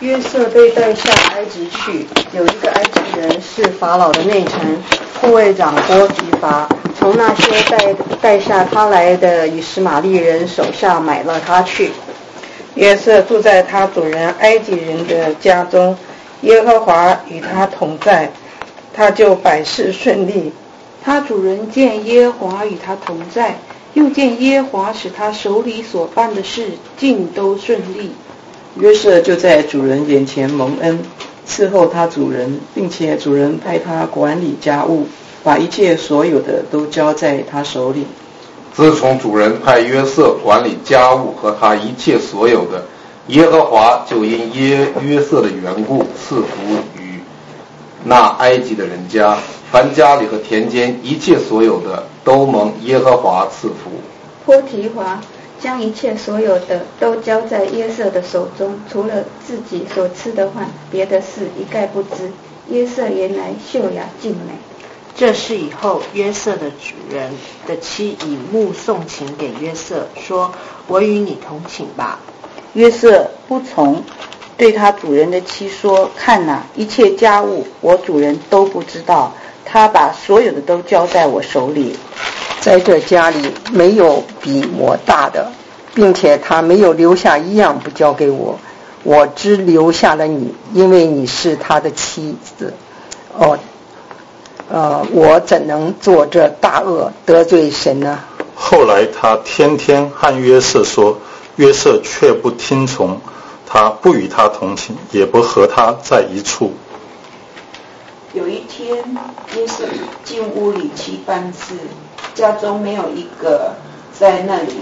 约瑟被带下埃及去，有一个埃及人是法老的内臣，护卫长波提乏，从那些带下他来的以实玛利人手下买了他去。 约瑟住在他主人埃及人的家中，耶和华与他同在，他就百事顺利。 他主人见耶和华与他同在，又见耶和华使他手里所办的事尽都顺利。 约瑟就在主人眼前蒙恩，伺候他主人，并且主人派他管理家务，把一切所有的都交在他手里。 自从主人派约瑟管理家务和他一切所有的，耶和华就因约瑟的缘故赐福于那埃及的人家，凡家里和田间一切所有的都蒙耶和华赐福。 波提乏将一切所有的都交在约瑟的手中，除了自己所吃的饭，别的事一概不知。约瑟原来秀雅静美。 这事以后，约瑟的主人的妻以目送情给约瑟，说：我与你同寝吧。 约瑟不从，对他主人的妻说：看哪，一切家务我主人都不知道，他把所有的都交在我手里。 在这家里没有比我大的，并且他没有留下一样不交给我，我只留下了你，因为你是他的妻子。我怎能做这大恶得罪神呢？ 后来他天天和约瑟说，约瑟却不听从他，不与他同寝，也不和他在一处。 有一天，约瑟进屋里去办事，家中没有一个在那里，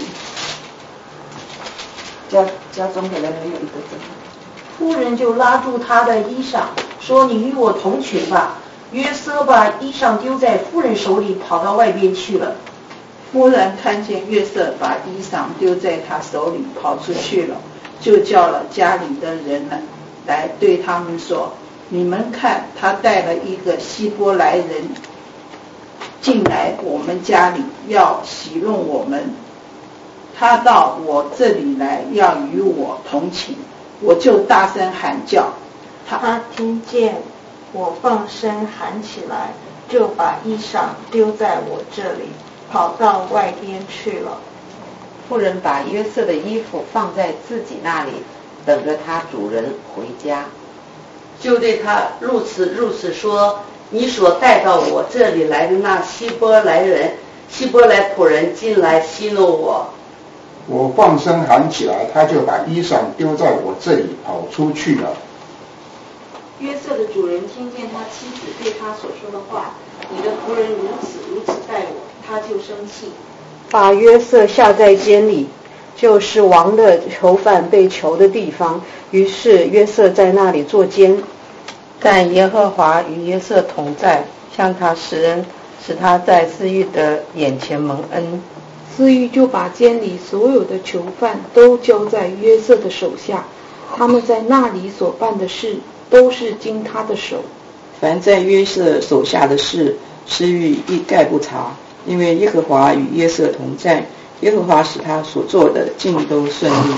家中可能没有一个在那里。 夫人就拉住他的衣裳，说：你与我同寝吧。约瑟把衣裳丢在夫人手里，跑到外边去了。 夫人看见约瑟把衣裳丢在他手里跑出去了，就叫了家里的人来对他们说：你们看，他带了一个希伯来人进来我们家里，要戏弄我们。他到我这里来，要与我同寝，我就大声喊叫。 他听见我放声喊起来，就把衣裳丢在我这里，跑到外边去了。 妇人把约瑟的衣服放在自己那里，等着他主人回家， 就对他如此说：你所带到我这里来的那希伯来仆人进来戏弄我。 我放声喊起来，他就把衣裳丢在我这里跑出去了。 约瑟的主人听见他妻子对他所说的话，你的仆人如此待我，他就生气， 把约瑟下在监里，就是王的囚犯被囚的地方。于是约瑟在那里坐监。 但耶和华与约瑟同在，向他施恩，使他在司狱的眼前蒙恩。 司狱就把监里所有的囚犯都交在约瑟的手下，他们在那里所办的事都是经他的手。 凡在约瑟手下的事，司狱一概不查，因为耶和华与约瑟同在，耶和华使他所做的尽都顺利。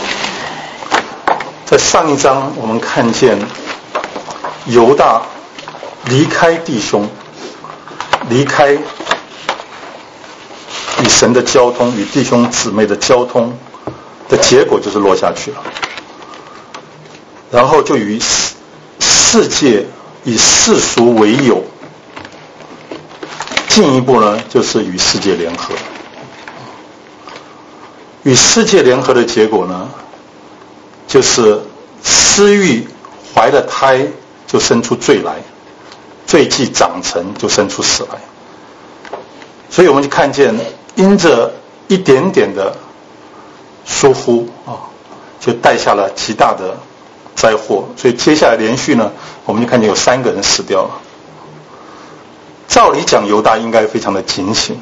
在上一章我们看见犹大离开弟兄，离开与神的交通，与弟兄姊妹的交通的结果就是落下去了，然后就与世界以世俗为友，进一步呢就是与世界联合。与世界联合的结果呢，就是私欲怀了胎就生出罪来，罪既长成就生出死来。所以我们就看见因着一点点的疏忽就带下了极大的灾祸。所以接下来连续呢，我们就看见有3个人死掉了。照理讲犹大应该非常的警醒，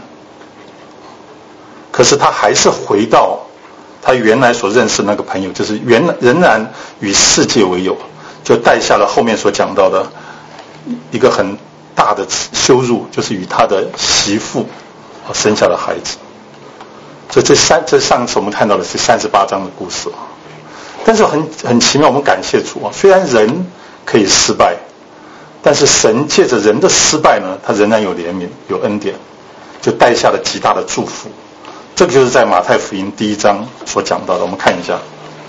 可是他还是回到他原来所认识那个朋友，就是仍然与世界为友，就带下了后面所讲到的一个很大的羞辱，就是与他的媳妇生下了孩子。所以这上次我们看到的是38章的故事。 但是很奇妙，我们感谢主啊，虽然人可以失败，但是神借着人的失败呢，他仍然有怜悯，有恩典，就带下了极大的祝福。这个就是在马太福音第1章所讲到的，我们看一下。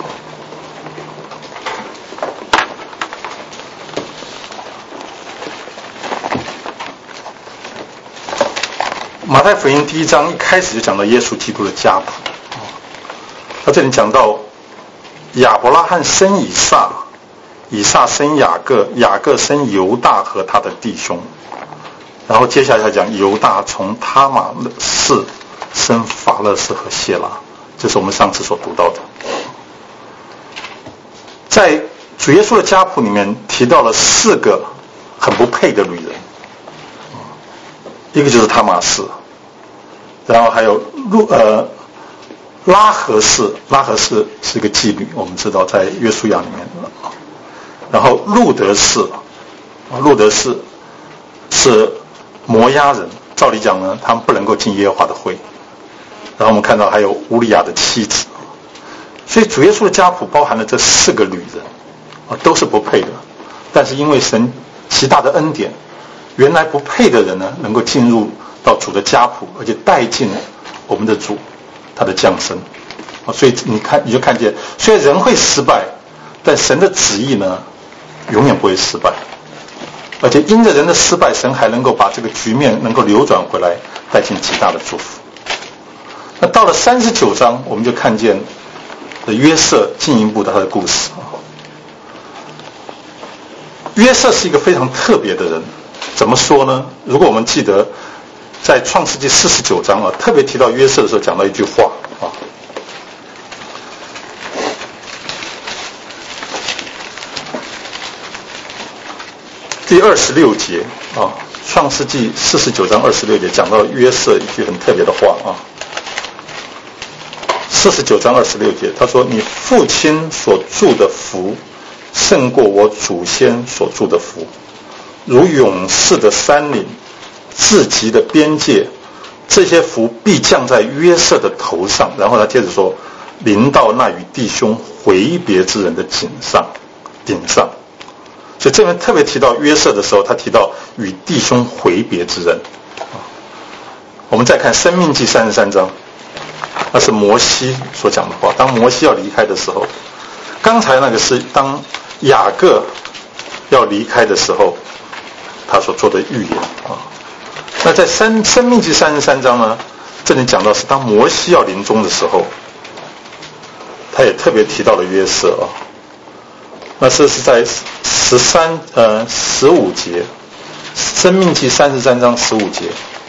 马太福音第1章一开始就讲到耶稣基督的家谱，他这里讲到亚伯拉罕生以撒，以撒生雅各，雅各生犹大和他的弟兄，然后接下来讲犹大从他玛氏生法勒斯和谢拉，这是我们上次所读到的。在主耶稣的家谱里面提到了4个很不配的女人，一个就是他玛氏，然后还有拉合氏，拉合氏是一个妓女，我们知道在约书亚里面。然后路德氏，路德氏是摩押人，照理讲呢，他们不能够进耶和华的会。然后我们看到还有乌利亚的妻子，所以主耶稣的家谱包含了这4个女人，都是不配的。但是因为神极大的恩典，原来不配的人呢，能够进入到主的家谱，而且带进我们的主他的降生。所以你就看见，虽然人会失败，但神的旨意呢，永远不会失败。而且因着人的失败，神还能够把这个局面能够扭转回来，带进极大的祝福。那到了39章，我们就看见约瑟进一步的他的故事。约瑟是一个非常特别的人，怎么说呢？如果我们记得在创世纪49章啊，特别提到约瑟的时候，讲到一句话啊，第26节啊，创世纪49章26节讲到约瑟一句很特别的话啊。49章26节，他说：“你父亲所住的福，胜过我祖先所住的福，如勇士的山岭，至极的边界，这些福必降在约瑟的头上。”然后他接着说：“临到那与弟兄回别之人的顶上。”所以这边特别提到约瑟的时候，他提到与弟兄回别之人。我们再看申命记33章。那是摩西所讲的话。当摩西要离开的时候，刚才那个是当雅各要离开的时候，他所做的预言啊。那在申命记33章呢，这里讲到是当摩西要临终的时候，他也特别提到了约瑟啊。那这是在15节，申命记33章15节。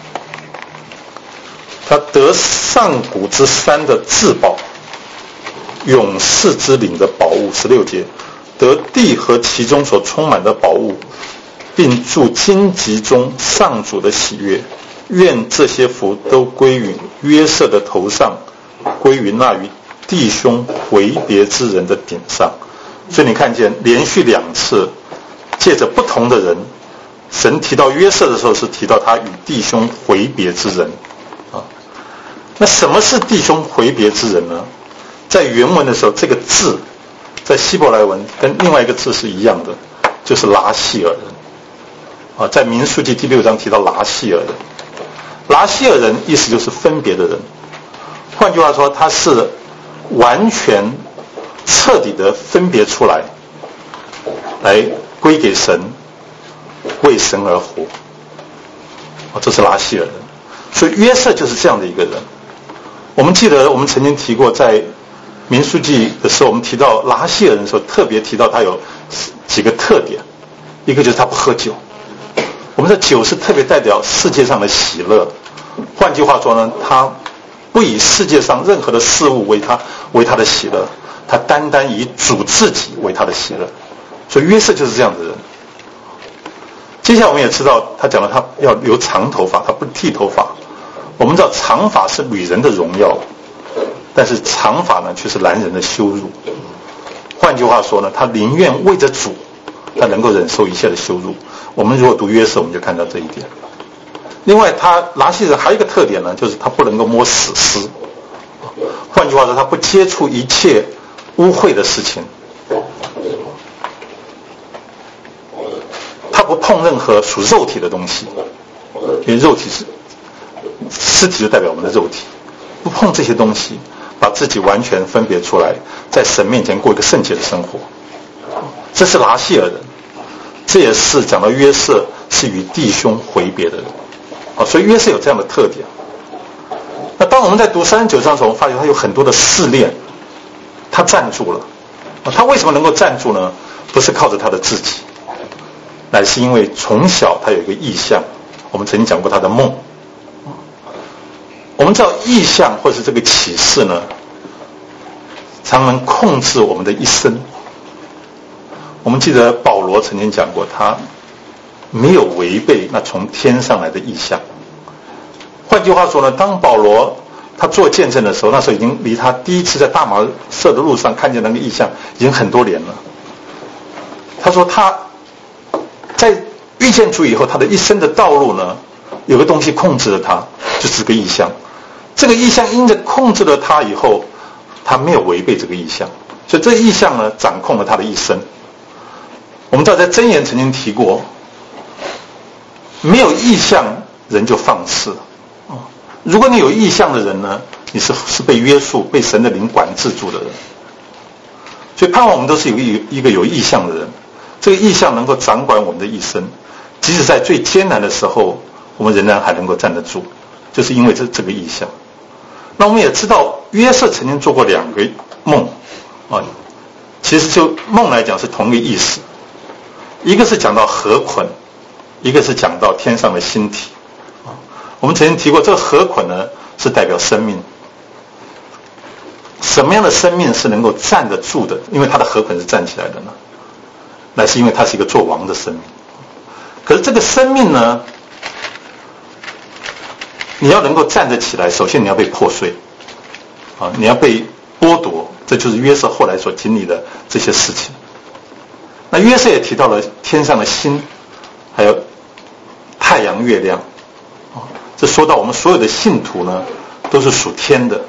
他得上古之山的至宝，勇士之岭的宝物。16节，得地和其中所充满的宝物，并住荆棘中上主的喜悦。愿这些福都归于约瑟的头上，归于那与弟兄回别之人的顶上。所以你看见连续2次，借着不同的人，神提到约瑟的时候是提到他与弟兄回别之人。那什么是弟兄回别之人呢？在原文的时候，这个字在希伯来文跟另外一个字是一样的，就是拉细尔人。在民数记第6章提到拉细尔人，拉细尔人意思就是分别的人。换句话说，他是完全彻底的分别出来，来归给神，为神而活。这是拉细尔人。所以约瑟就是这样的一个人。我们记得我们曾经提过，在民数记的时候，我们提到拉细尔人的时候，特别提到他有几个特点。一个就是他不喝酒，我们的酒是特别代表世界上的喜乐。换句话说呢，他不以世界上任何的事物为他的喜乐，他单单以主自己为他的喜乐。所以约瑟就是这样的人。接下来我们也知道，他讲了他要留长头发，他不剃头发。我们知道长发是女人的荣耀，但是长发呢却是男人的羞辱。换句话说呢，他宁愿为着主，他能够忍受一切的羞辱。我们如果读约瑟，我们就看到这一点。另外，他拉细人还有一个特点呢，就是他不能够摸死尸。换句话说，他不接触一切污秽的事情，他不碰任何属肉体的东西，因为肉体是尸体就代表我们的肉体，不碰这些东西，把自己完全分别出来，在神面前过一个圣洁的生活。这是拿细尔人，这也是讲到约瑟是与弟兄回别的人，所以约瑟有这样的特点。那当我们在读39章的时候，我们发现他有很多的试炼，他站住了。他为什么能够站住呢？不是靠着他的自己，乃是因为从小他有一个意象，我们曾经讲过他的梦。我们知道意象或是这个启示呢，常能控制我们的一生。我们记得保罗曾经讲过，他没有违背那从天上来的意象。换句话说呢，当保罗他做见证的时候，那时候已经离他第一次在大马色的路上看见那个意象已经很多年了。他说他在遇见主以后，他的一生的道路呢，有个东西控制了他，就是这个意象。这个意象因着控制了他以后，他没有违背这个意象，所以这个意象呢，掌控了他的一生。我们知道在箴言曾经提过，没有意象人就放肆。如果你有意象的人呢，你是被约束、被神的灵管制住的人。所以盼望我们都是一个有意象的人，这个意象能够掌管我们的一生，即使在最艰难的时候，我们仍然还能够站得住，就是因为这个意象。那我们也知道约瑟曾经做过2个梦其实就梦来讲是同一个意思，一个是讲到河捆，一个是讲到天上的星体。我们曾经提过，这个河捆呢是代表生命。什么样的生命是能够站得住的？因为它的河捆是站起来的呢，那是因为它是一个做王的生命。可是这个生命呢，你要能够站得起来，首先你要被破碎你要被剥夺，这就是约瑟后来所经历的这些事情。那约瑟也提到了天上的星，还有太阳、月亮这说到我们所有的信徒呢，都是属天的。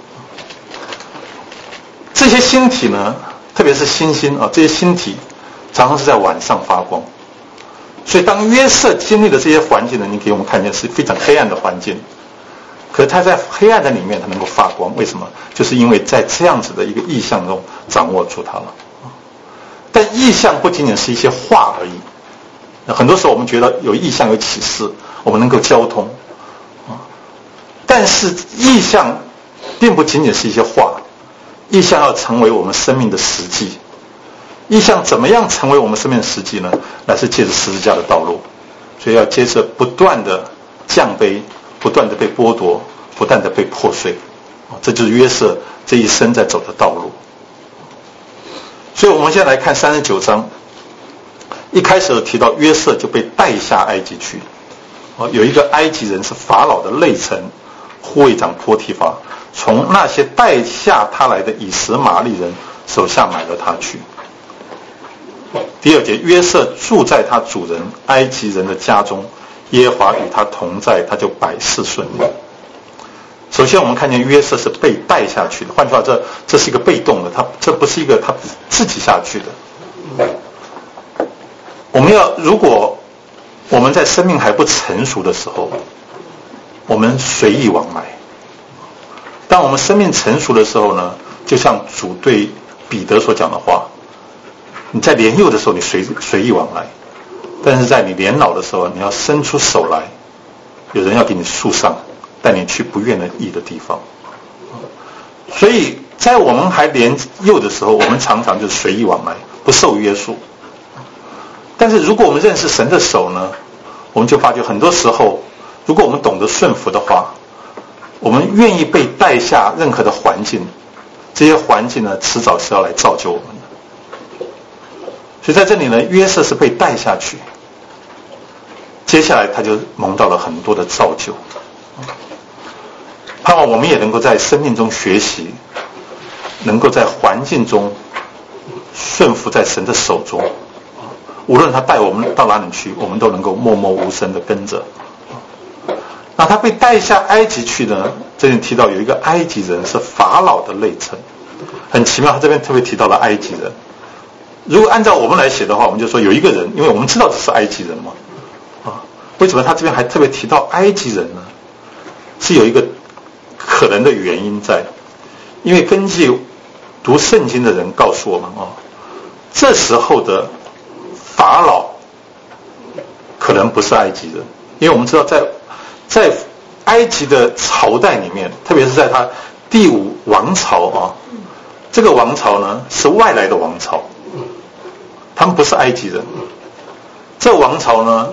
这些星体呢，特别是星星这些星体常常是在晚上发光。所以当约瑟经历的这些环境呢，你给我们看见是非常黑暗的环境，可是他在黑暗的里面他能够发光，为什么？就是因为在这样子的一个意象中掌握住它了。但意象不仅仅是一些话而已，很多时候我们觉得有意象有启示，我们能够交通但是意象并不仅仅是一些话，意象要成为我们生命的实际。意象怎么样成为我们生命的实际呢？乃是借着十字架的道路，所以要接着不断的降卑，不断的被剥夺，不断的被破碎这就是约瑟这一生在走的道路。所以我们现在来看39章，一开始提到约瑟就被带下埃及去有一个埃及人是法老的内臣护卫长波提乏，从那些带下他来的以实玛利人手下买了他去。第2节，约瑟住在他主人埃及人的家中，耶和华与他同在，他就百事顺利。首先我们看见约瑟是被带下去的，换句话这是一个被动的，这不是一个他自己下去的。如果我们在生命还不成熟的时候，我们随意往来。当我们生命成熟的时候呢，就像主对彼得所讲的话，你在年幼的时候你随意往来，但是在你年老的时候，你要伸出手来，有人要给你束上，带你去不愿意的地方。所以在我们还年幼的时候，我们常常就随意往来，不受约束。但是如果我们认识神的手呢，我们就发觉很多时候，如果我们懂得顺服的话，我们愿意被带下任何的环境，这些环境呢，迟早是要来造就我们的。所以在这里呢，约瑟是被带下去，接下来他就蒙到了很多的造就。盼望我们也能够在生命中学习，能够在环境中顺服在神的手中，无论他带我们到哪里去，我们都能够默默无声的跟着。那他被带下埃及去呢，这里提到有一个埃及人是法老的内臣， 很奇妙，他这边特别提到了埃及人。如果按照我们来写的话，我们就说有一个人，因为我们知道这是埃及人嘛，为什么他这边还特别提到埃及人呢？是有一个可能的原因在，因为根据读圣经的人告诉我们这时候的法老可能不是埃及人，因为我们知道在埃及的朝代里面，特别是在他第5王朝这个王朝呢是外来的王朝，他们不是埃及人。这王朝呢，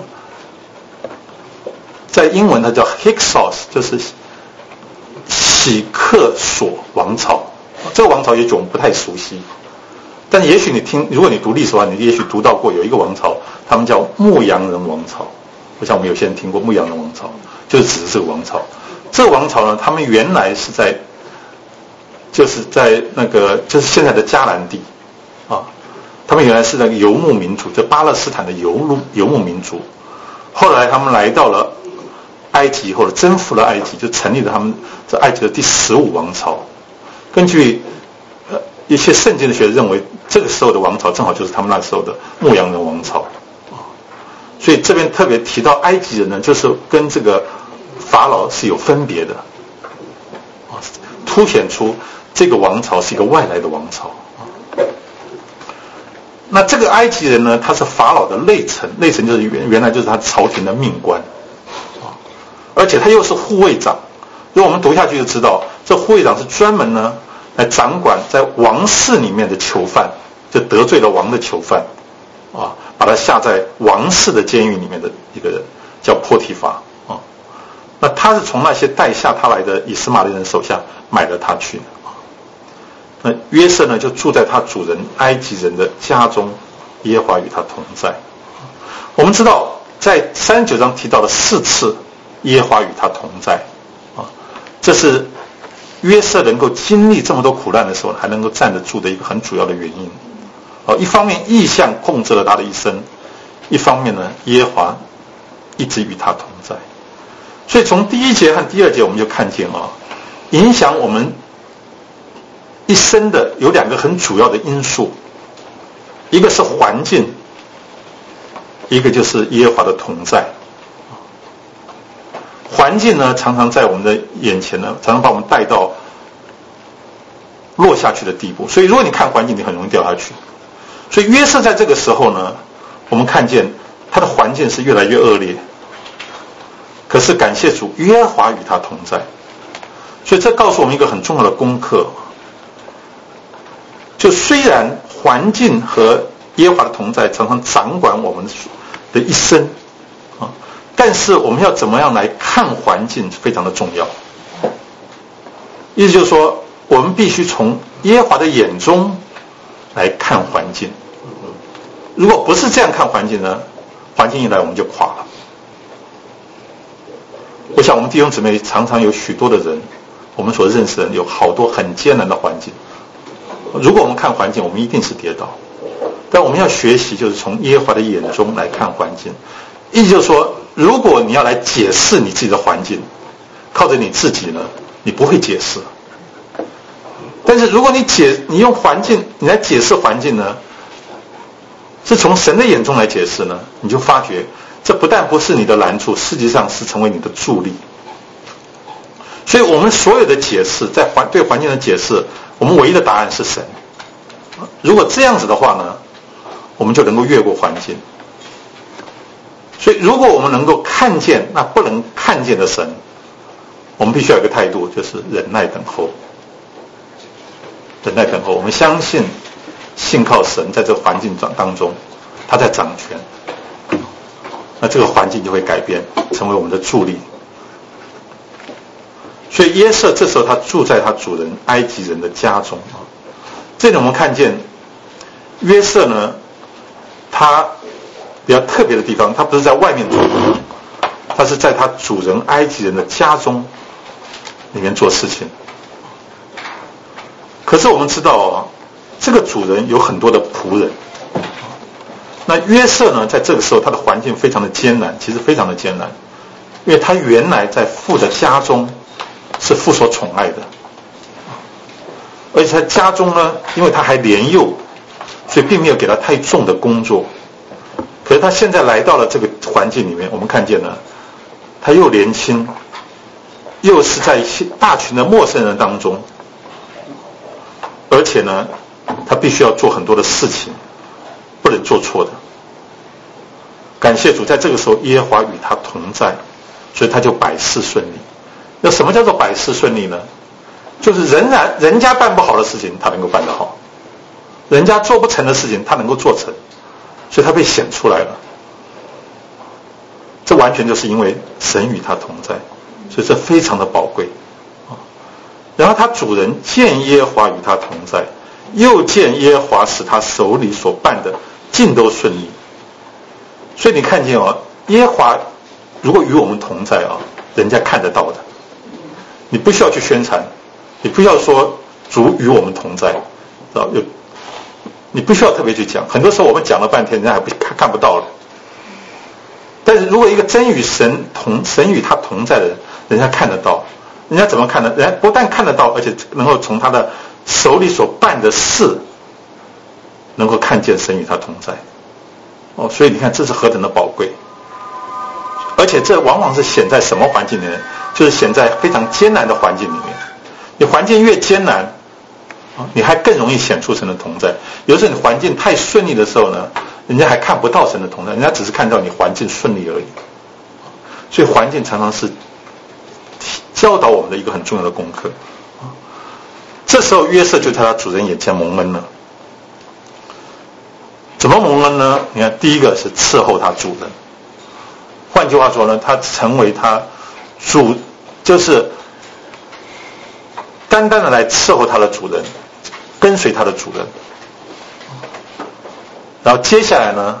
在英文它叫 Hyksos， 就是喜克索王朝。这个王朝也许我们不太熟悉，但也许如果你读历史的话，你也许读到过有一个王朝，他们叫牧羊人王朝。我想我们有些人听过牧羊人王朝，就是指的这个王朝。这个王朝呢，他们原来是就是在那个就是现在的迦南地他们原来是那个游牧民族，就巴勒斯坦的游牧民族。后来他们来到了埃及，或者征服了埃及，就成立了他们在埃及的第15王朝。根据一些圣经的学者认为，这个时候的王朝正好就是他们那时候的牧羊人王朝。所以这边特别提到埃及人呢，就是跟这个法老是有分别的，凸显出这个王朝是一个外来的王朝。那这个埃及人呢，他是法老的内臣，内臣就是原来就是他朝廷的命官，而且他又是护卫长。如果我们读下去就知道，这护卫长是专门呢来掌管在王室里面的囚犯，就得罪了王的囚犯把他下在王室的监狱里面的一个人，叫波提乏那他是从那些带下他来的以斯玛利人手下买了他去那约瑟呢，就住在他主人埃及人的家中，耶和华与他同在。我们知道在39章提到了4次耶和华与他同在这是约瑟能够经历这么多苦难的时候还能够站得住的一个很主要的原因一方面异象控制了他的一生，一方面呢耶和华一直与他同在。所以从第1节和第2节我们就看见影响我们一生的有2个很主要的因素，一个是环境，一个就是耶和华的同在。环境呢常常在我们的眼前呢，常常把我们带到落下去的地步，所以如果你看环境，你很容易掉下去。所以约瑟在这个时候呢，我们看见他的环境是越来越恶劣，可是感谢主，耶和华与他同在。所以这告诉我们一个很重要的功课，就虽然环境和耶和华的同在常常掌管我们的一生但是我们要怎么样来看环境非常的重要。意思就是说，我们必须从耶和华的眼中来看环境。如果不是这样看环境呢，环境一来我们就垮了。我想我们弟兄姊妹常常有许多的人，我们所认识的人有好多很艰难的环境。如果我们看环境，我们一定是跌倒。但我们要学习，就是从耶和华的眼中来看环境。意思就是说，如果你要来解释你自己的环境，靠着你自己呢，你不会解释。但是如果你用环境，你来解释环境呢，是从神的眼中来解释呢，你就发觉这不但不是你的难处，实际上是成为你的助力。所以我们所有的解释，对环境的解释，我们唯一的答案是神。如果这样子的话呢，我们就能够越过环境。所以如果我们能够看见那不能看见的神，我们必须要有一个态度，就是忍耐等候。忍耐等候，我们相信信靠神，在这个环境当中他在掌权，那这个环境就会改变，成为我们的助力。所以约瑟这时候他住在他主人埃及人的家中这里我们看见约瑟呢，他比较特别的地方，他不是在外面做，他是在他主人埃及人的家中里面做事情。可是我们知道这个主人有很多的仆人。那约瑟呢，在这个时候他的环境非常的艰难，其实非常的艰难，因为他原来在父的家中是父所宠爱的。 而且他家中呢，因为他还年幼，所以并没有给他太重的工作。可是他现在来到了这个环境里面，我们看见呢，他又年轻，又是在大群的陌生人当中，而且呢，他必须要做很多的事情，不能做错的。感谢主，在这个时候耶和华与他同在，所以他就百事顺利。那什么叫做百事顺利呢？就是人家办不好的事情他能够办得好，人家做不成的事情他能够做成，所以他被显出来了。这完全就是因为神与他同在，所以这非常的宝贵。然后他主人见耶和华与他同在，又见耶和华使他手里所办的尽都顺利。所以你看见耶和华如果与我们同在人家看得到的，你不需要去宣传，你不需要说主与我们同在，你不需要特别去讲。很多时候我们讲了半天，人家还看不到了。但是如果一个真与神与他同在的人，人家看得到。人家怎么看呢？人家不但看得到，而且能够从他的手里所办的事，能够看见神与他同在。所以你看这是何等的宝贵。而且这往往是显在什么环境里面？就是显在非常艰难的环境里面。你环境越艰难，你还更容易显出神的同在。有时候你环境太顺利的时候呢，人家还看不到神的同在，人家只是看到你环境顺利而已。所以环境常常是教导我们的一个很重要的功课。这时候约瑟就在他主人眼前蒙恩了。怎么蒙恩呢？你看，第一个是伺候他主人。换句话说呢，他成为他就是单单的来伺候他的主人，跟随他的主人。然后接下来呢，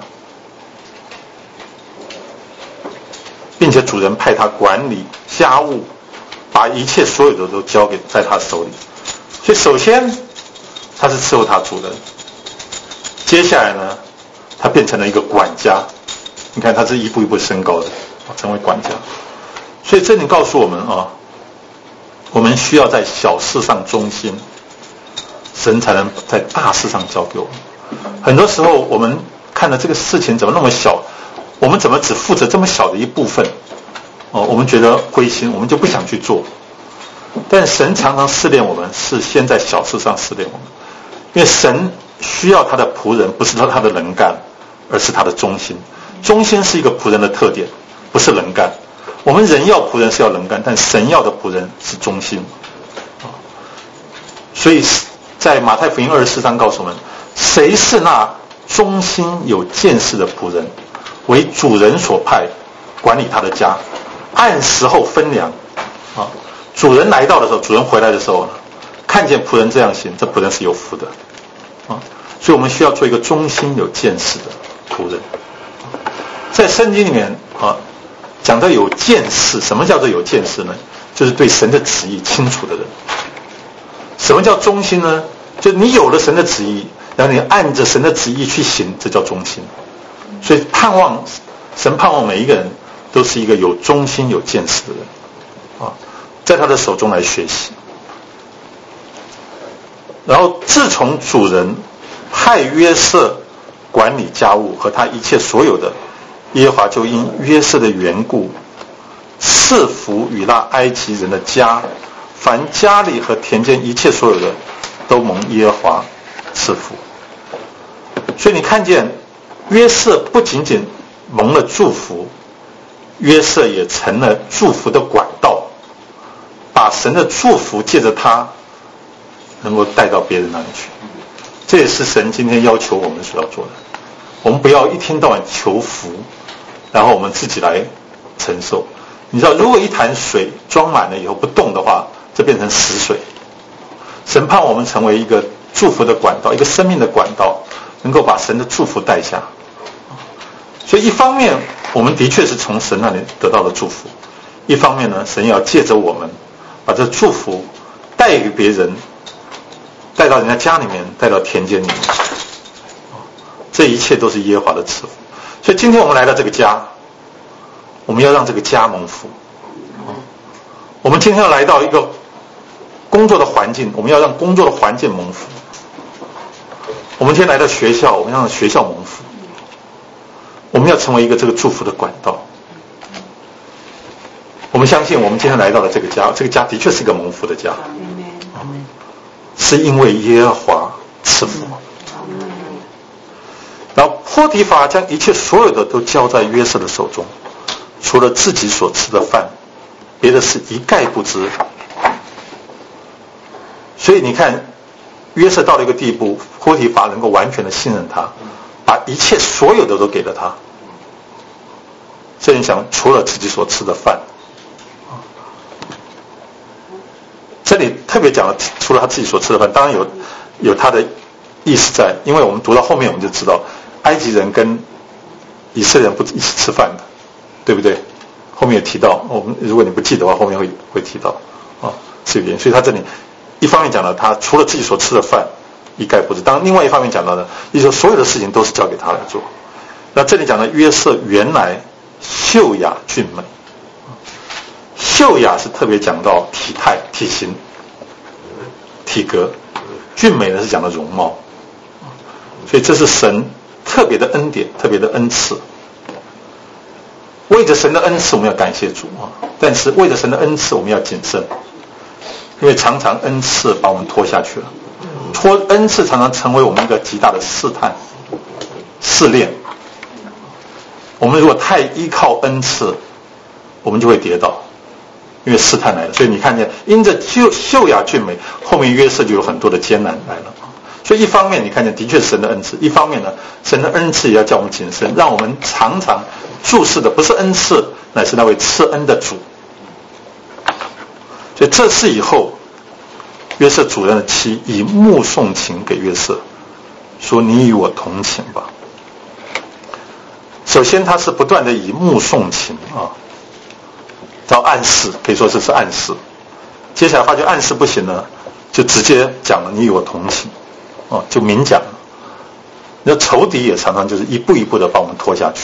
并且主人派他管理家务，把一切所有的都交给在他手里。所以首先他是伺候他主人，接下来呢，他变成了一个管家。你看他是一步一步升高的，成为管家。所以这里告诉我们我们需要在小事上忠心，神才能在大事上交给我们。很多时候我们看到这个事情怎么那么小，我们怎么只负责这么小的一部分，我们觉得灰心，我们就不想去做。但神常常试炼我们，是先在小事上试炼我们，因为神需要他的仆人，不是他的能干，而是他的忠心。忠心是一个仆人的特点，不是能干。我们人要仆人是要能干，但神要的仆人是忠心。所以在马太福音24章告诉我们，谁是那忠心有见识的仆人，为主人所派，管理他的家，按时候分粮。主人来到的时候，主人回来的时候呢，看见仆人这样行，这仆人是有福的。所以我们需要做一个忠心有见识的仆人。在圣经里面讲到有见识，什么叫做有见识呢？就是对神的旨意清楚的人。什么叫忠心呢？就你有了神的旨意，然后你按着神的旨意去行，这叫忠心。所以神盼望每一个人都是一个有忠心有见识的人在他的手中来学习。然后自从主人派约瑟管理家务和他一切所有的，耶和华就因约瑟的缘故赐福与那埃及人的家，凡家里和田间一切所有的都蒙耶和华赐福。所以你看见约瑟不仅仅蒙了祝福，约瑟也成了祝福的管道，把神的祝福借着他能够带到别人那里去。这也是神今天要求我们所要做的。我们不要一天到晚求福，然后我们自己来承受。你知道，如果一坛水装满了以后不动的话，这变成死水。神盼我们成为一个祝福的管道，一个生命的管道，能够把神的祝福带下。所以一方面我们的确是从神那里得到了祝福，一方面呢，神要借着我们把这祝福带给别人，带到人家家里面，带到田间里面。这一切都是耶和华的赐福。所以今天我们来到这个家，我们要让这个家蒙福。我们今天要来到一个工作的环境，我们要让工作的环境蒙福。我们今天来到学校，我们要让学校蒙福。我们要成为一个这个祝福的管道。我们相信，我们今天来到了这个家，这个家的确是一个蒙福的家，是因为耶和华赐福。然后波提乏将一切所有的都交在约瑟的手中，除了自己所吃的饭，别的事一概不知。所以你看，约瑟到了一个地步，波提乏能够完全的信任他，把一切所有的都给了他。这里讲除了自己所吃的饭，这里特别讲了除了他自己所吃的饭，当然有他的意思在，因为我们读到后面我们就知道，埃及人跟以色列人不一起吃饭的，对不对？后面也提到，我们如果你不记得的话，后面会提到啊，是原因。所以他这里一方面讲了他除了自己所吃的饭一概不知，当然另外一方面讲到呢，也就是所有的事情都是交给他来做。那这里讲的约瑟原来秀雅俊美，秀雅是特别讲到体态、体型、体格，俊美呢是讲的容貌，所以这是神特别的恩典、特别的恩赐。为着神的恩赐，我们要感谢主啊！但是为着神的恩赐，我们要谨慎，因为常常恩赐把我们拖下去了。恩赐常常成为我们一个极大的试探、试炼。我们如果太依靠恩赐，我们就会跌倒，因为试探来了。所以你看见，因着秀雅俊美，后面约瑟就有很多的艰难来了。所以一方面你看见的确是神的恩赐，一方面呢，神的恩赐也要叫我们谨慎，让我们常常注视的不是恩赐，乃是那位赐恩的主。所以这次以后，约瑟主人的妻以目送情给约瑟，说你与我同寝吧。首先他是不断的以目送情啊，到暗示，可以说这是暗示。接下来发觉暗示不行呢，就直接讲了你与我同寝，就明讲了。那仇敌也常常就是一步一步的把我们拖下去。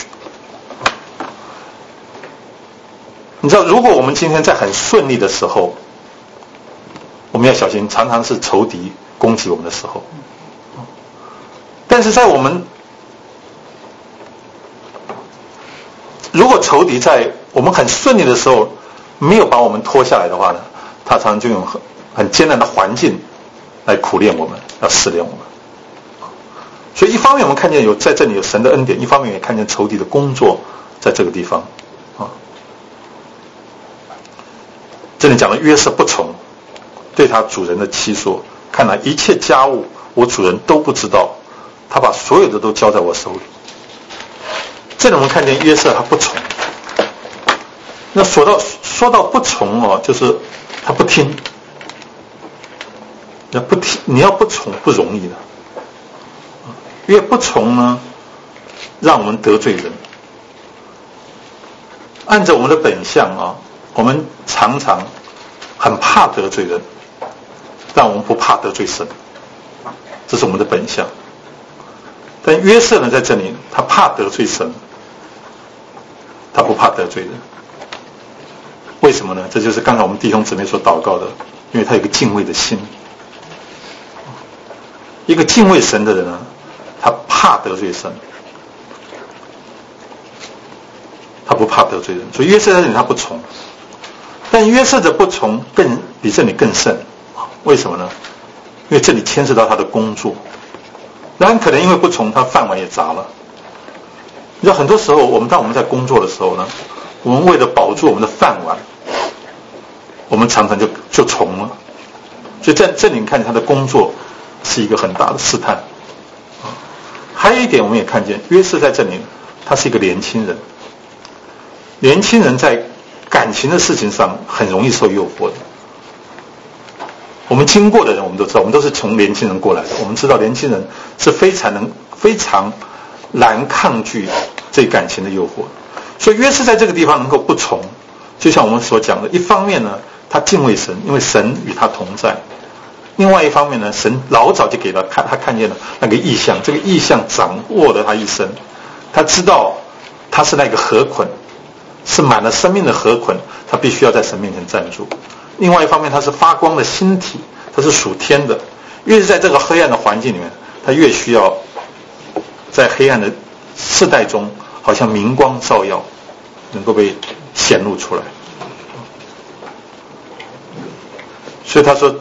你知道，如果我们今天在很顺利的时候，我们要小心，常常是仇敌攻击我们的时候。但是在我们如果仇敌在我们很顺利的时候没有把我们拖下来的话呢，他常常就用很艰难的环境来苦练我们，要试炼我们。所以一方面我们看见在这里有神的恩典，一方面也看见仇敌的工作在这个地方啊。这里讲了约瑟不从，对他主人的妻说，看来一切家务我主人都不知道，他把所有的都交在我手里。这里我们看见约瑟他不从，那说到不从就是他不听，你要不从不容易的，越不从呢，让我们得罪人。按照我们的本相我们常常很怕得罪人，但我们不怕得罪神，这是我们的本相。但约瑟呢，在这里他怕得罪神，他不怕得罪人。为什么呢？这就是刚才我们弟兄姊妹所祷告的，因为他有一个敬畏的心。一个敬畏神的人呢，他怕得罪神，他不怕得罪人。所以约瑟在这里他不从，但约瑟的不从比这里更甚。为什么呢？因为这里牵涉到他的工作，然后可能因为不从，他饭碗也砸了。你知道，很多时候当我们在工作的时候呢，我们为了保住我们的饭碗，我们常常就从了。所以在这里看见他的工作是一个很大的试探。还有一点我们也看见，约瑟在这里他是一个年轻人，年轻人在感情的事情上很容易受诱惑的。我们经过的人我们都知道，我们都是从年轻人过来的，我们知道年轻人是非常难抗拒这感情的诱惑。所以约瑟在这个地方能够不从，就像我们所讲的，一方面呢他敬畏神，因为神与他同在；另外一方面呢，神老早就给他看见了那个异象，这个异象掌握了他一生，他知道他是那个河捆，是满了生命的河捆，他必须要在神面前站住。 另外一方面它是发光的星体，它是属天的。越是在这个黑暗的环境里面，它越需要在黑暗的世代中，好像明光照耀，能够被显露出来。所以他说，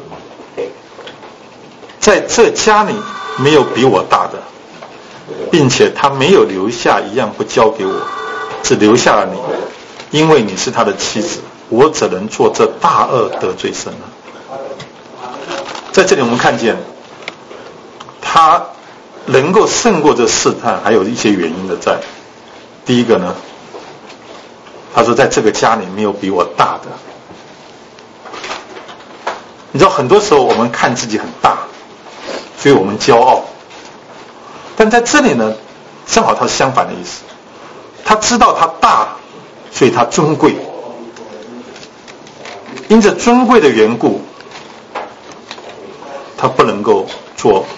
在这家里没有比我大的，并且他没有留下一样不交给我，只留下了你，因为你是他的妻子，我怎能做这大恶得罪神呢？在这里我们看见他能够胜过这试探，还有一些原因的在。第一个呢，他说在这个家里没有比我大的。你知道很多时候我们看自己很大，所以我们骄傲，但在这里呢正好它是相反的意思，他知道他大，所以他尊贵，因着尊贵的缘故，他不能够做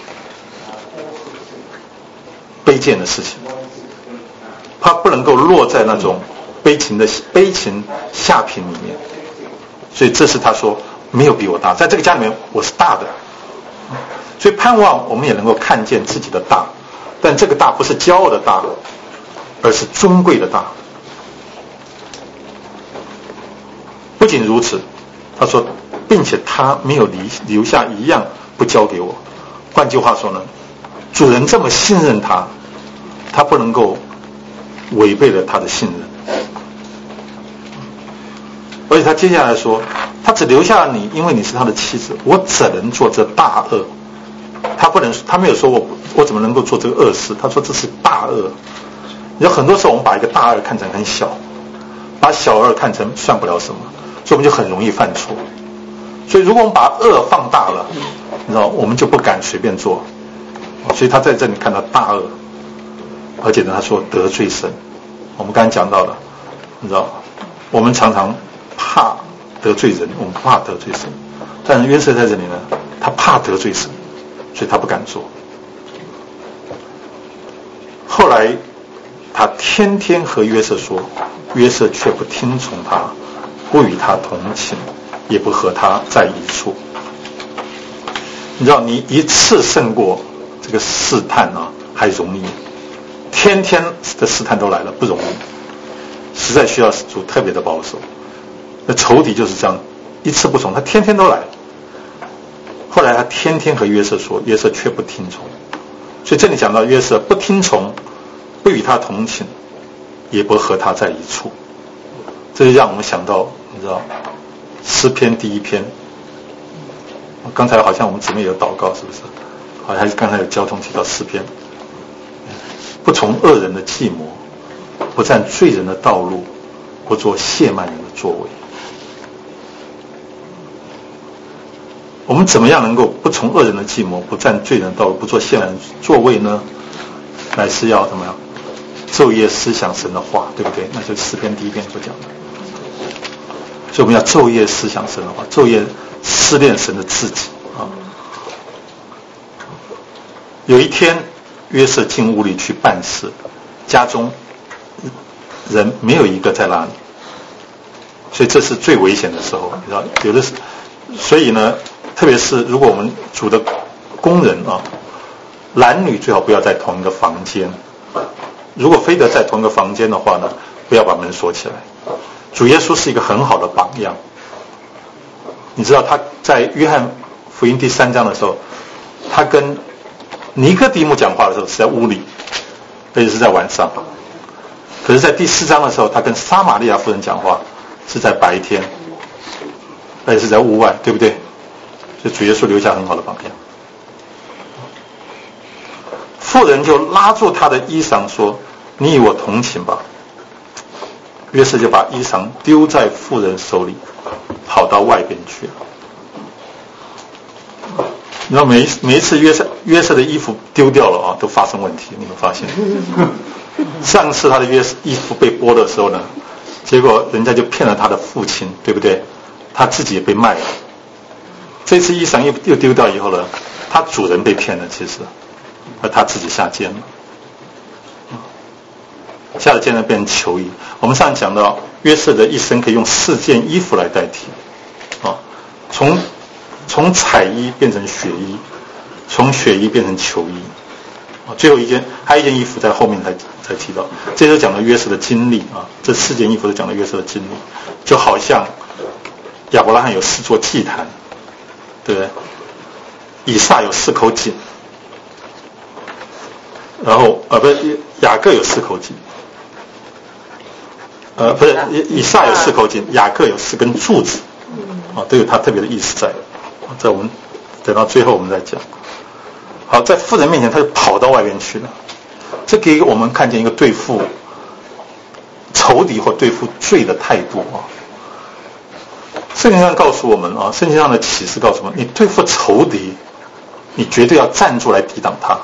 卑贱的事情，他不能够落在那种悲情下品里面，所以这是他说没有比我大，在这个家里面我是大的。所以盼望我们也能够看见自己的大，但这个大不是骄傲的大，而是尊贵的大。不仅如此，他说并且他没有留下一样不交给我。换句话说呢，主人这么信任他，他不能够违背了他的信任。而且他接下来说，他只留下了你，因为你是他的妻子，我怎能做这大恶？他没有说我怎么能够做这个恶事，他说这是大恶。有很多时候我们把一个大恶看成很小，把小恶看成算不了什么，所以我们就很容易犯错。所以如果我们把恶放大了，你知道我们就不敢随便做。所以他在这里看到大恶，而且呢他说得罪神。我们刚才讲到了，你知道我们常常怕得罪人，我们不怕得罪神，但是约瑟在这里呢，他怕得罪神，所以他不敢做。后来他天天和约瑟说，约瑟却不听从他，不与他同寝，也不和他在一处。你知道你一次胜过这个试探啊还容易，天天的试探都来了不容易，实在需要主特别的保守。那仇敌就是这样，一次不从，他天天都来。后来他天天和约瑟说，约瑟却不听从。所以这里讲到约瑟不听从，不与他同寝，也不和他在一处。这就让我们想到，你知道诗篇第1篇，刚才好像我们姊妹有祷告，是不是？好像刚才有交通提到诗篇，不从恶人的计谋，不占罪人的道路，不做亵慢人的座位。我们怎么样能够不从恶人的计谋，不占罪人的道路，不做亵慢人的座位呢？乃是要怎么样？昼夜思想神的话，对不对？那就是诗篇第1篇所讲的。所以我们要昼夜思想神的话，昼夜思念神的自己啊。有一天，约瑟进屋里去办事，家中人没有一个在那里，所以这是最危险的时候。你知道，有的是，所以呢，特别是如果我们主的工人啊，男女最好不要在同一个房间。如果非得在同一个房间的话呢，不要把门锁起来。主耶稣是一个很好的榜样。你知道他在约翰福音第3章的时候，他跟尼哥底母讲话的时候是在屋里，而且是在晚上。可是在第4章的时候，他跟撒玛利亚妇人讲话是在白天，而且是在屋外，对不对？所以主耶稣留下很好的榜样。妇人就拉住他的衣裳说，你与我同寝吧。约瑟就把衣裳丢在妇人手里，跑到外边去了。然后每一次约瑟的衣服丢掉了啊，都发生问题。你们发现？上次他的衣服被剥的时候呢，结果人家就骗了他的父亲，对不对？他自己也被卖了。这次衣裳又丢掉以后呢，他主人被骗了，其实，而他自己下监了。下了监呢，变成囚役。我们上次讲到，约瑟的一生可以用4件衣服来代替，啊， 从彩衣变成血衣，从血衣变成囚衣。最后一件，还有一件衣服在后面才提到，这就讲了约瑟的经历啊。这4件衣服都讲了约瑟的经历，就好像亚伯拉罕有4座祭坛，对不对？以撒有4口井，然后不是雅各有4口井，不是以撒有4口井，雅各有4根柱子，都有他特别的意思在。在我们等到最后我们再讲。好，在妇人面前他就跑到外边去了，这给我们看见一个对付仇敌或对付罪的态度啊。圣经上告诉我们啊，圣经上的启示告诉我们，你对付仇敌，你绝对要站出来抵挡他。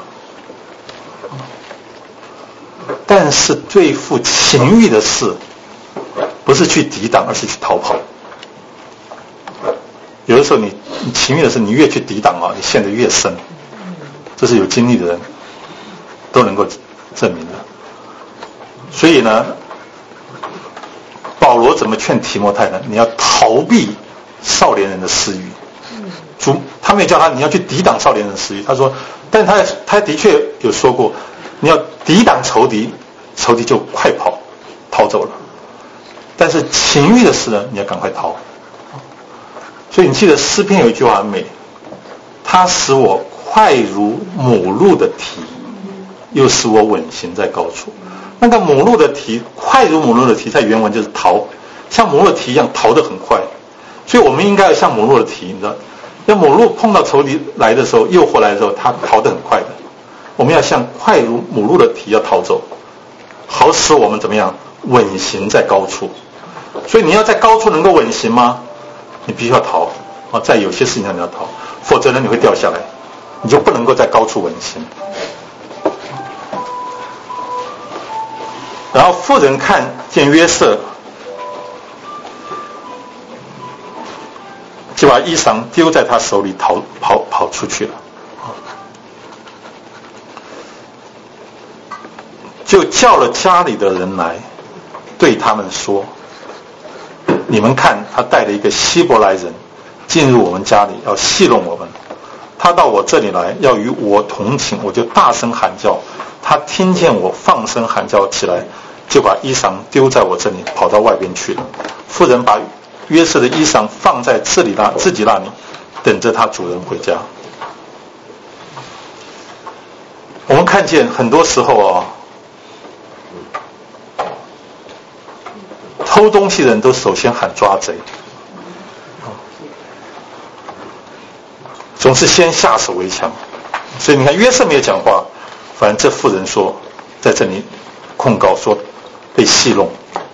但是对付情欲的事，不是去抵挡，而是去逃跑。有的时候你情欲的事，你越去抵挡啊，你陷得越深。这是有经历的人都能够证明的。所以呢，保罗怎么劝提摩太呢？你要逃避少年人的私欲。他没有叫他你要去抵挡少年人的私欲，他说，但是他的确有说过，你要抵挡仇敌，仇敌就快跑逃走了。但是情欲的事呢，你要赶快逃。所以你记得诗篇有一句话很美，他使我快如母鹿的蹄，又使我稳行在高处。那个母鹿的蹄，快如母鹿的蹄，在原文就是逃，像母鹿的蹄一样逃得很快。所以我们应该要像母鹿的蹄，你知道，要母鹿碰到仇敌来的时候，诱惑来的时候，它逃得很快的。我们要像快如母鹿的蹄要逃走，好使我们怎么样稳行在高处。所以你要在高处能够稳行吗？你必须要逃啊，在有些事情上你要逃，否则呢你会掉下来，你就不能够在高处稳行。然后妇人看见约瑟，就把衣裳丢在他手里，跑出去了，就叫了家里的人来，对他们说，你们看，他带了一个希伯来人进入我们家里，要戏弄我们。他到我这里来，要与我同寝，我就大声喊叫。他听见我放声喊叫起来，就把衣裳丢在我这里，跑到外边去了。妇人把约瑟的衣裳放在自己那里，等着他主人回家。我们看见很多时候偷东西的人都首先喊抓贼，总是先下手为强。所以你看约瑟没有讲话，反正这妇人说在这里控告说被戏弄。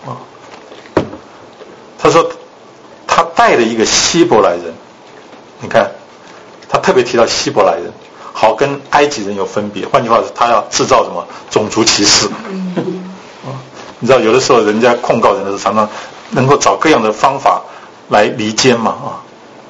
他说他带了一个希伯来人，你看他特别提到希伯来人，好跟埃及人有分别。换句话说，他要制造什么种族歧视。你知道有的时候人家控告人的时候，常常能够找各样的方法来离间嘛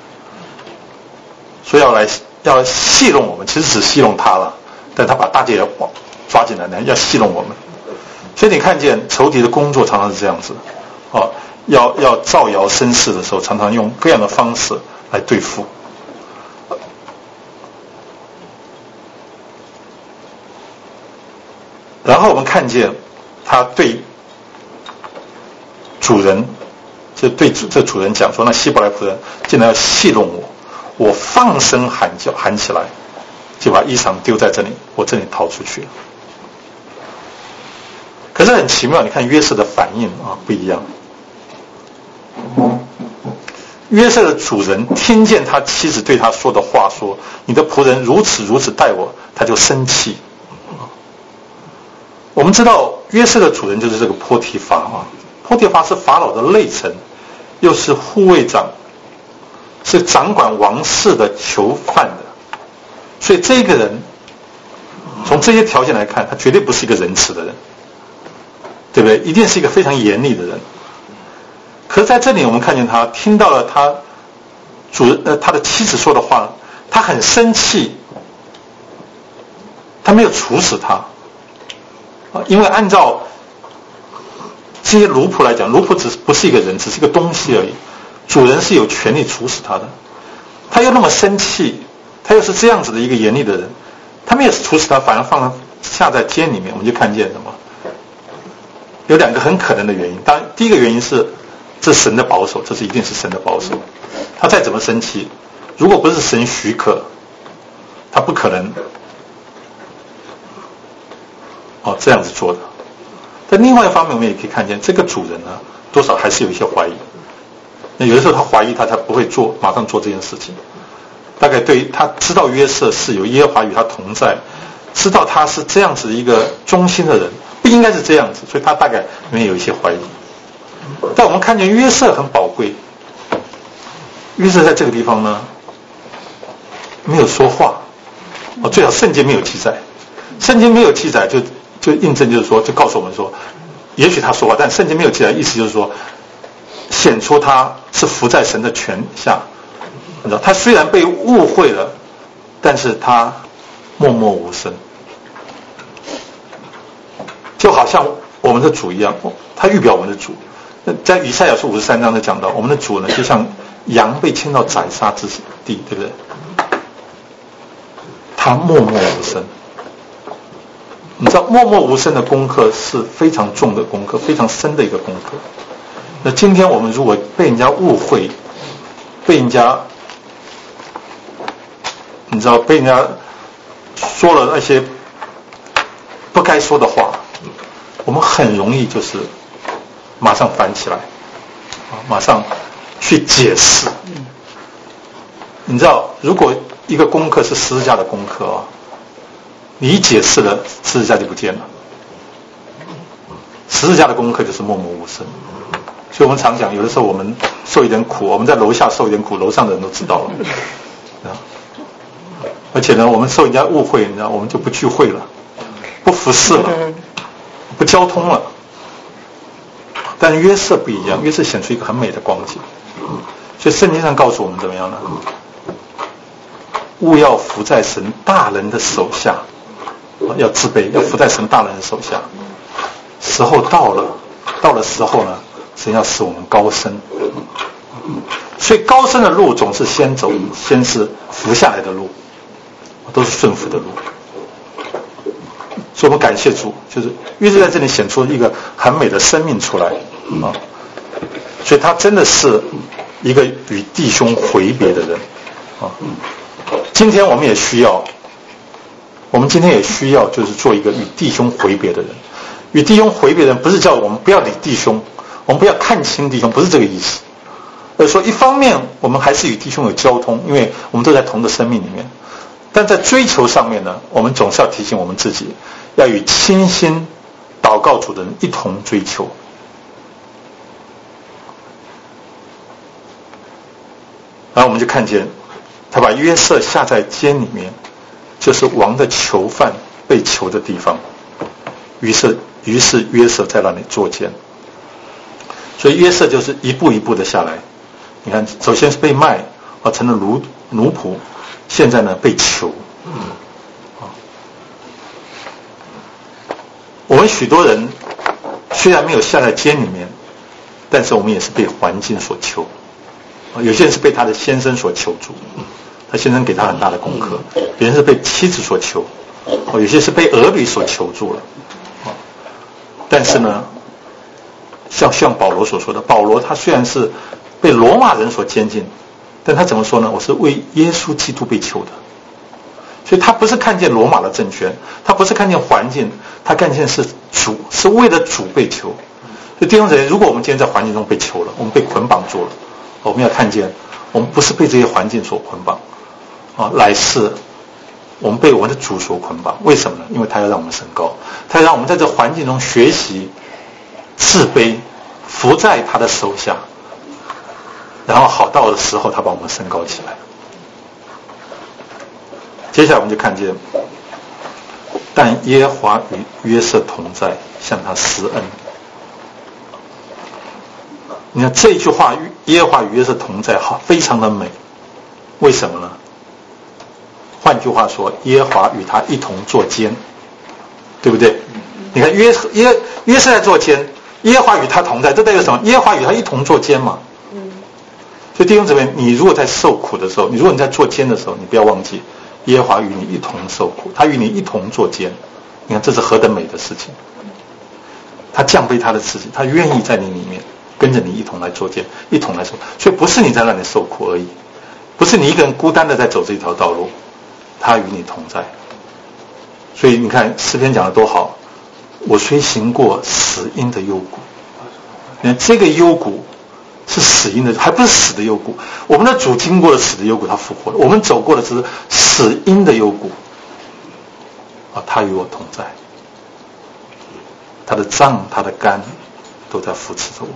所以要戏弄我们，其实只戏弄他了，但他把大家抓进来呢，要戏弄我们。所以你看见仇敌的工作常常是这样子要造谣生事的时候，常常用各样的方式来对付。然后我们看见他对主人，就对这主人讲说，那希伯来仆人竟然要戏弄我放声喊起来，就把衣裳丢在这里，我这里逃出去了。可是很奇妙，你看约瑟的反应不一样。约瑟的主人听见他妻子对他说的话，说你的仆人如此待我，他就生气。我们知道约瑟的主人就是这个波提乏波提乏是法老的内臣，又是护卫长，是掌管王室的囚犯的，所以这个人从这些条件来看，他绝对不是一个仁慈的人，对不对？一定是一个非常严厉的人。可是在这里我们看见他听到了他的妻子说的话，他很生气，他没有处死他因为按照这些奴仆来讲，奴仆不是一个人，只是一个东西而已，主人是有权利处死他的。 他又那么生气，他又是这样子的一个严厉的人，他没有处死他，反而放下在监里面，我们就看见什么？有两个很可能的原因。当然，第一个原因是这神的保守，这是一定是神的保守。他再怎么生气，如果不是神许可，他不可能这样子做的。但另外一方面，我们也可以看见这个主人呢，多少还是有一些怀疑。那有的时候他怀疑他不会马上做这件事情。大概对他知道约瑟是有耶和华与他同在，知道他是这样子一个忠心的人，不应该是这样子，所以他大概里面有一些怀疑。但我们看见约瑟很宝贵，约瑟在这个地方呢没有说话，最好圣经没有记载，圣经没有记载就印证就是说，就告诉我们说，也许他说话，但圣经没有记载，意思就是说显出他是服在神的权下。你知道，他虽然被误会了，但是他默默无声，就好像我们的主一样，他预表我们的主。在以赛亚书53章就讲到，我们的主呢，就像羊被牵到宰杀之地，对不对？他默默无声。你知道，默默无声的功课是非常重的功课，非常深的一个功课。那今天我们如果被人家误会，被人家你知道被人家说了那些不该说的话，我们很容易就是马上翻起来，马上去解释。你知道，如果一个功课是十字架的功课你一解释了，十字架就不见了。十字架的功课就是默默无声。所以我们常讲，有的时候我们受一点苦，我们在楼下受一点苦，楼上的人都知道了。而且呢，我们受人家误会，你知道，我们就不聚会了，不服侍了，不交通了。但约瑟不一样，约瑟显出一个很美的光景。所以圣经上告诉我们怎么样呢？务要服在神大人的手下，要自卑，要服在神大人的手下。时候到了时候呢，神要使我们高升。所以高升的路总是先是服下来的路，都是顺服的路。所以我们感谢主，就是约瑟在这里显出一个很美的生命出来所以他真的是一个与弟兄回别的人今天我们也需要，就是做一个与弟兄回别的人。与弟兄回别的人不是叫我们不要理弟兄，我们不要看轻弟兄，不是这个意思。而说一方面我们还是与弟兄有交通，因为我们都在同个生命里面，但在追求上面呢，我们总是要提醒我们自己，要与倾心祷告主的人一同追求。然后我们就看见他把约瑟下在监里面，就是王的囚犯被囚的地方。于是约瑟在那里坐监。所以约瑟就是一步一步的下来。你看，首先是被卖成了奴仆，现在呢被囚。我们许多人虽然没有下在监里面，但是我们也是被环境所囚。有些人是被他的先生所囚住，他先生给他很大的功课；有人是被妻子所囚，有些是被儿女所囚住了。但是呢，像保罗所说的，保罗他虽然是被罗马人所监禁，但他怎么说呢？我是为耶稣基督被囚的。所以他不是看见罗马的政权，他不是看见环境，他看见是主，是为了主被囚。所以弟兄姊妹，如果我们今天在环境中被囚了，我们被捆绑住了，我们要看见，我们不是被这些环境所捆绑乃是我们被我们的主所捆绑。为什么呢？因为他要让我们升高，他要让我们在这环境中学习自卑，服在他的手下，然后好到的时候他把我们升高起来。接下来我们就看见，但耶和华与约瑟同在，向他施恩。你看这句话，耶和华与约瑟同在，非常的美。为什么呢？换句话说，耶和华与他一同坐监，对不对？你看约瑟在坐监，耶和华与他同在，这代表什么？耶和华与他一同坐监嘛。 所以弟兄姊妹，你如果在受苦的时候，如果你在做监的时候，你不要忘记耶和华与你一同受苦，他与你一同做监。你看这是何等美的事情，他降卑他的自己，他愿意在你里面跟着你一同来做监，一同来受。所以不是你在那里受苦而已，不是你一个人孤单的在走这条道路，他与你同在。所以你看诗篇讲的多好，我虽行过死荫的幽谷，你看这个幽谷是死荫的，还不是死的幽谷。我们的主经过了死的幽谷，他复活了。我们走过的只是死荫的幽谷啊，他与我同在，他的杖他的竿都在扶持着我们。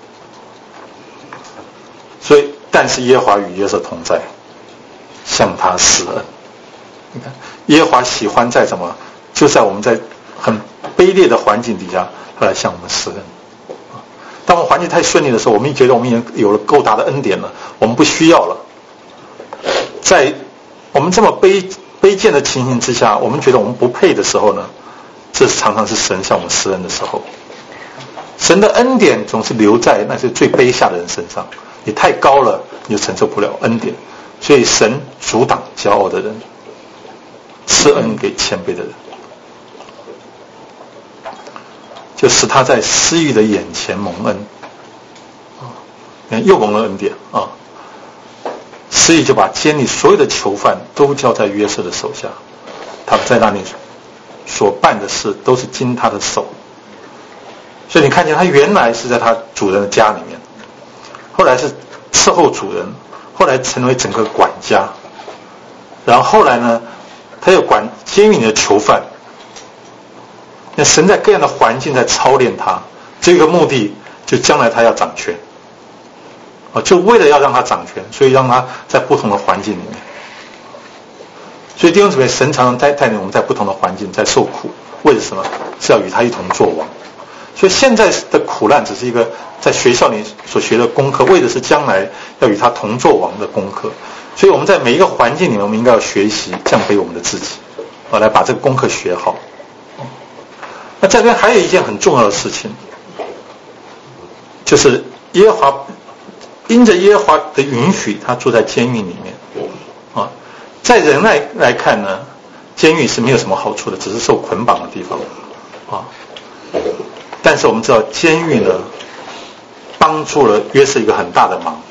所以但是耶和华与约瑟同在，向他施恩。你看耶和华喜欢在什么，就在我们在很卑劣的环境底下，他来向我们施恩。当我们环境太顺利的时候，我们觉得我们已经有了够大的恩典了，我们不需要了。在我们这么卑贱的情形之下，我们觉得我们不配的时候呢，这常常是神向我们施恩的时候。神的恩典总是留在那些最卑下的人身上，你太高了，你就承受不了恩典。所以神阻挡骄傲的人，赐恩给谦卑的人，就使他在私欲的眼前蒙恩，又蒙了恩典啊！私欲就把监里所有的囚犯都交在约瑟的手下，他在那里所办的事都是经他的手。所以你看见他原来是在他主人的家里面，后来是伺候主人，后来成为整个管家，然后后来呢，他又管监狱里的囚犯。那神在各样的环境在操练他，这个目的就将来他要掌权，就为了要让他掌权，所以让他在不同的环境里面。所以弟兄姊妹，神常常带领我们在不同的环境在受苦，为了什么？是要与他一同作王。所以现在的苦难只是一个在学校里所学的功课，为的是将来要与他同作王的功课。所以我们在每一个环境里面，我们应该要学习降卑我们的自己，来把这个功课学好。那这边还有一件很重要的事情，就是耶和华因着耶和华的允许，他住在监狱里面啊。在人来看呢，监狱是没有什么好处的，只是受捆绑的地方啊。但是我们知道，监狱呢帮助了约瑟一个很大的忙。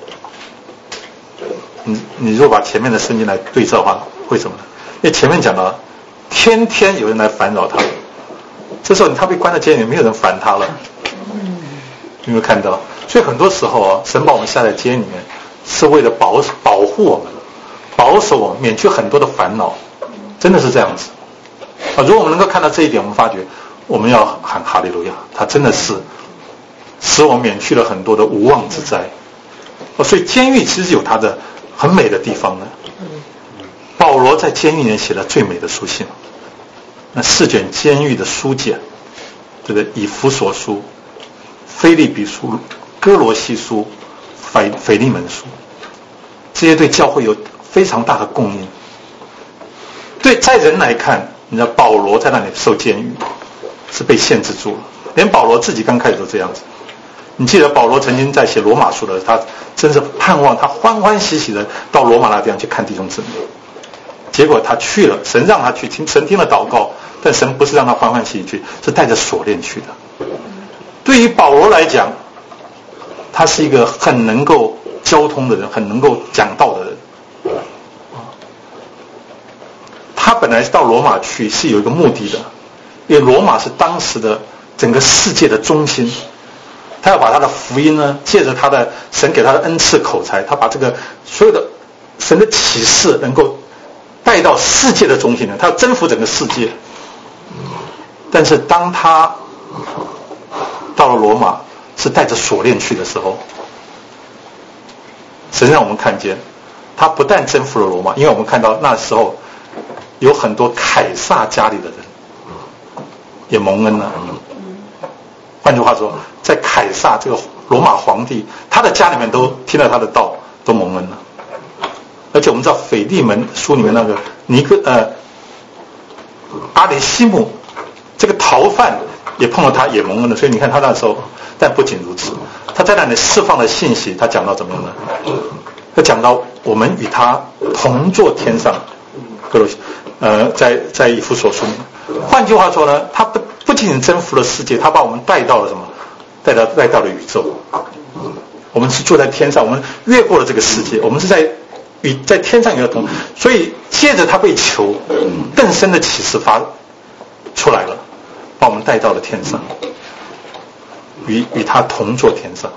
你如果把前面的圣经来对照的话，为什么呢？因为前面讲了，天天有人来烦扰他。这时候他被关在监狱里，没有人烦他了。有没有看到？所以很多时候啊，神把我们下在监狱里面，是为了保护我们，保守我们，免去很多的烦恼，真的是这样子啊！如果我们能够看到这一点，我们发觉我们要喊哈利路亚，他真的是使我们免去了很多的无妄之灾。所以监狱其实有它的很美的地方的。保罗在监狱里面写了最美的书信。那4卷监狱的书简，这个以弗所书、腓立比书、哥罗西书、腓利门书，这些对教会有非常大的供应。对在人来看，你知道保罗在那里受监狱是被限制住了，连保罗自己刚开始都这样子。你记得保罗曾经在写罗马书的时候，他真是盼望他欢欢喜喜的到罗马那地方去看弟兄姊妹，结果他去了，神让他去，神听了祷告，但神不是让他欢欢喜喜去，是带着锁链去的。对于保罗来讲，他是一个很能够交通的人，很能够讲道的人。他本来到罗马去是有一个目的的，因为罗马是当时的整个世界的中心，他要把他的福音呢，借着他的神给他的恩赐口才，他把这个所有的神的启示能够带到世界的中心呢，他要征服整个世界。但是当他到了罗马是带着锁链去的时候，神让我们看见他不但征服了罗马，因为我们看到那时候有很多凯撒家里的人也蒙恩了。换句话说，在凯撒这个罗马皇帝他的家里面都听了他的道，都蒙恩了。而且我们知道腓利门书里面那个阿里西姆这个逃犯也碰到他，也蒙恩了。所以你看他那时候，但不仅如此， 他在那里释放的信息，他讲到怎么样呢？他讲到我们与他同坐天上，在以弗所书。换句话说呢，他不仅仅征服了世界，他把我们带到了什么？带到了宇宙。我们是坐在天上，我们越过了这个世界，我们是在天上与他同，所以借着他被求，更深的启示发出来了，把我们带到了天上，与他同坐天上。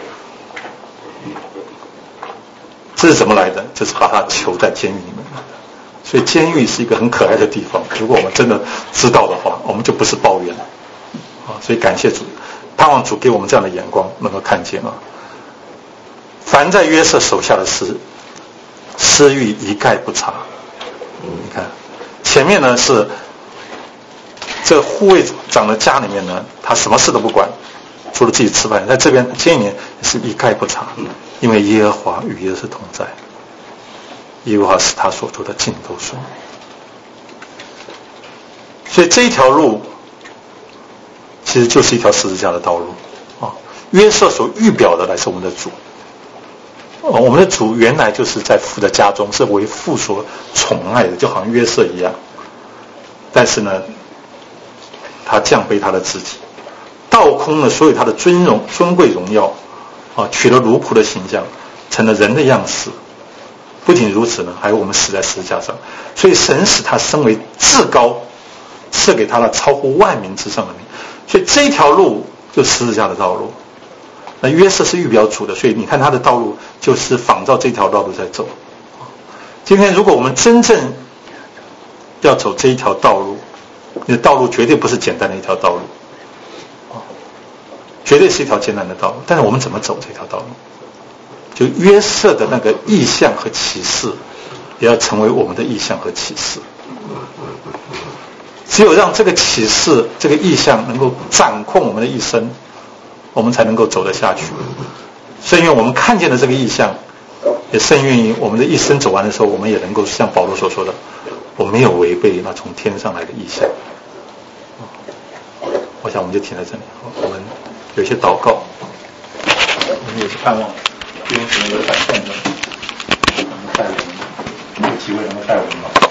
这是怎么来的？就是把他囚在监狱里面。所以监狱是一个很可爱的地方，如果我们真的知道的话，我们就不是抱怨了啊。所以感谢主，盼望主给我们这样的眼光，能够看见啊。凡在约瑟手下的事，私欲一概不查。你看，前面呢是这护卫长的家里面呢，他什么事都不管，除了自己吃饭。在这边监狱里面是一概不查，因为耶和华与约瑟同在。耶和华是他所做的尽都顺利。所以这一条路其实就是一条十字架的道路啊。约瑟所预表的乃是我们的主，我们的主原来就是在父的家中，是为父所宠爱的，就好像约瑟一样。但是呢，他降卑他的自己，倒空了所有他的尊贵荣耀啊，取了奴仆的形象，成了人的样式。不仅如此呢，还有我们死在十字架上，所以神使他升为至高，赐给他了超乎万民之上的名。所以这一条路就是十字架的道路。那约瑟是预表主的，所以你看他的道路就是仿照这条道路在走。今天如果我们真正要走这一条道路，你的道路绝对不是简单的一条道路，绝对是一条艰难的道路。但是我们怎么走这条道路？就约瑟的那个意象和启示，也要成为我们的意象和启示。只有让这个启示、这个意象能够掌控我们的一生，我们才能够走得下去。甚愿我们看见的这个意象，也甚愿意我们的一生走完的时候，我们也能够像保罗所说的，我没有违背那从天上来的意象。我想我们就停在这里，我们有些祷告，我们也是盼望弟兄姊妹有反向的，能够带我们，有机会能够带我们。